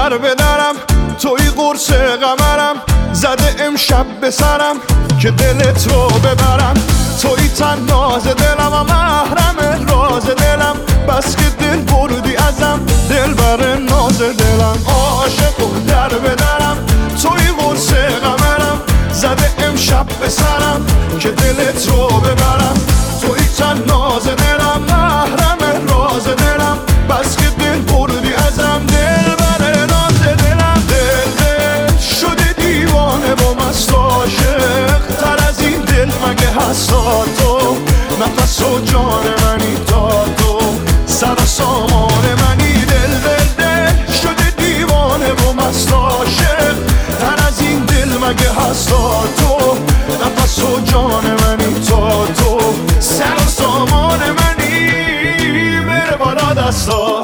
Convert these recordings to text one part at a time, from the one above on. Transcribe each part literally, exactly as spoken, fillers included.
در بدرم، توی قرص قمرم، زده امشب به سرم که دلت رو ببرم. توی تناز دلم و محرم راز دلم، بس که دل بردی ازم دل بر ناز دلم. عاشق و در بدرم، توی قرص قمرم، زده امشب به سرم که دلت رو ببرم. توی تناز دلم محرم راز دلم، بس که دل بردی ازم دل بر ناز دلم. دل دل شده دیوانه و مست عاشق، تر از این دل مگه هست تو؟ نفس و جان منی تا تو، سر و سامان منی. دل دل دل شده دیوانه و مست عاشق، تر از این دل مگه هست تو؟ نفس و جان منی تا تو، سر و سامان منی. بره بالا دستا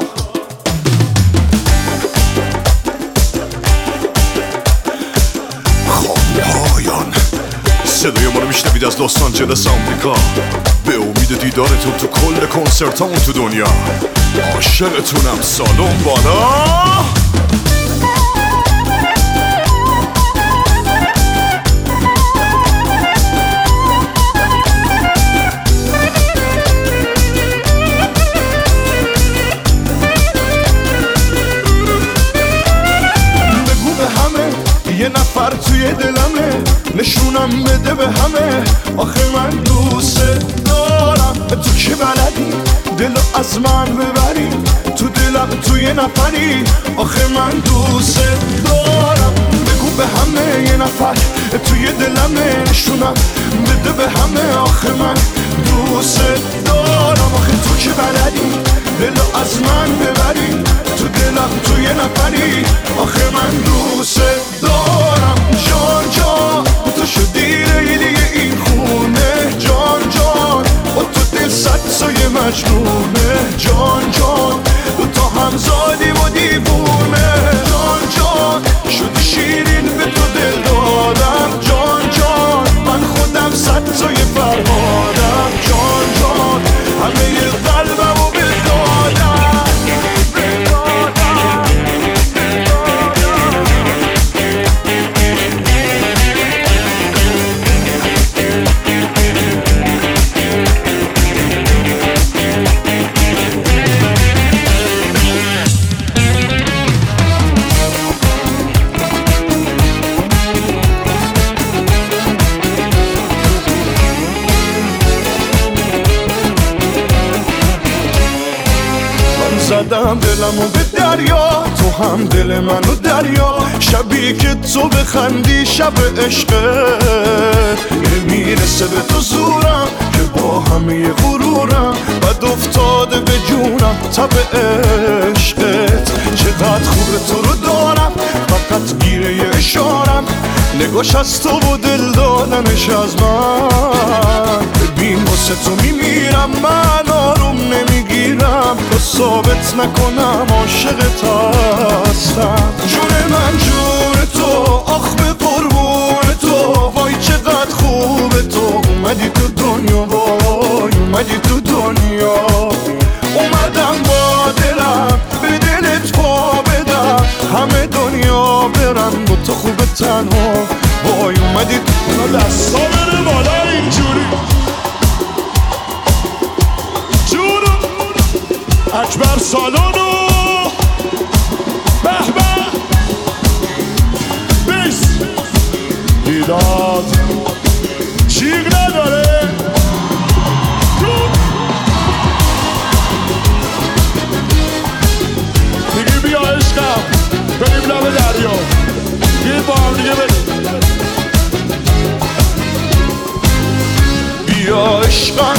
پایان. صدای ما رو میشنوید از لس آنجلس آمریکا، به امید دیدارتون تو کل کنسرتامون تو دنیا. عاشقتونم. سالن بالا. یه نفر توی دلمه، نشونم بده به همه. آخه من دوست دارم، تو که بلدی دلو از من ببری، تو دلم توی نفری. آخه من دوست دارم، بگو به همه. یه نفر توی دلمه، نشونم بده به همه. آخه من دوست دارم، آخه تو که بلدی دلو از من ببری، تو دلم توی نفری. آخه من دوست دارم. جان جان تو شدی لیلی این خونه، جان جان با تو دل صد سایه مجنونه. جان جان دو تا هم زادیم و دیوونه. جان جان شدی شیرین به تو دل دادم. جان جان من خودم صد سایه فرهادم. جان جان همه قلبم و بدادم. زدم دلمو به دریا، تو هم دل منو دریا. شبی که تو بخندی شب عشقت، نمیرسه به تو زورم که با همه غرورم بد افتاده به جونم تب عشقت. چقدر خوبه تو رو دارم، فقط گیره یه اشارم. نگاش از تو و دل دادنش از من. ببین واسه تو میمیرم، من آروم نمیگیرم تا ثابت نکنم عاشقت هستم. جون من جون تو، آخ به قربون تو. وای چقدر خوبه تو، اومدی تو دنیا. وای اومدی تو دنیا. اومدم با دلم به دلت پا بدم، همه دنیا برم با تو خوبه تنها. وای اومدی تو دستا بره بالا اینجوری. جونو اکبر سالونو به به بیس دیداد چیق نداره. دیگه بیا عشقم بریم لب دریا، بیا با هم دیگه بریم. بیا عشقم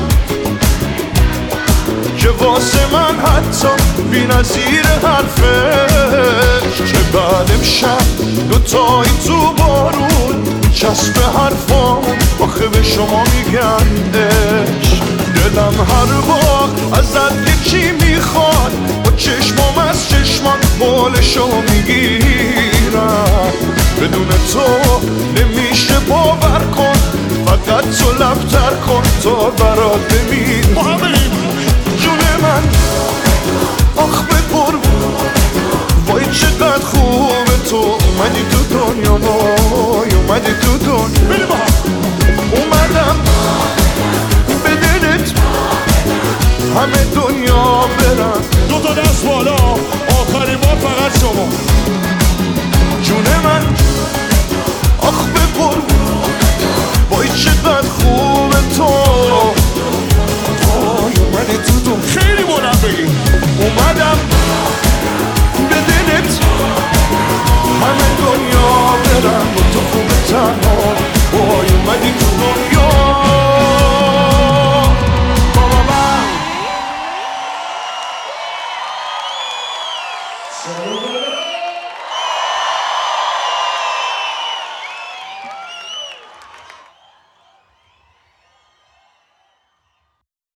که واسه من حتی بی نظیر حرفش، که بعد امشب دوتایی تو بارون چسب حرفام. آخه به شما میگن عشق، دلم هر بار ازت یکی میخواد، با چشمام از چشمم بالشو میگیرم. بدون تو نمیشه باور کن، فقط تو لبتر کن تا برات بمیرم. جون من آخ به قربون، وای چقدر Saludos.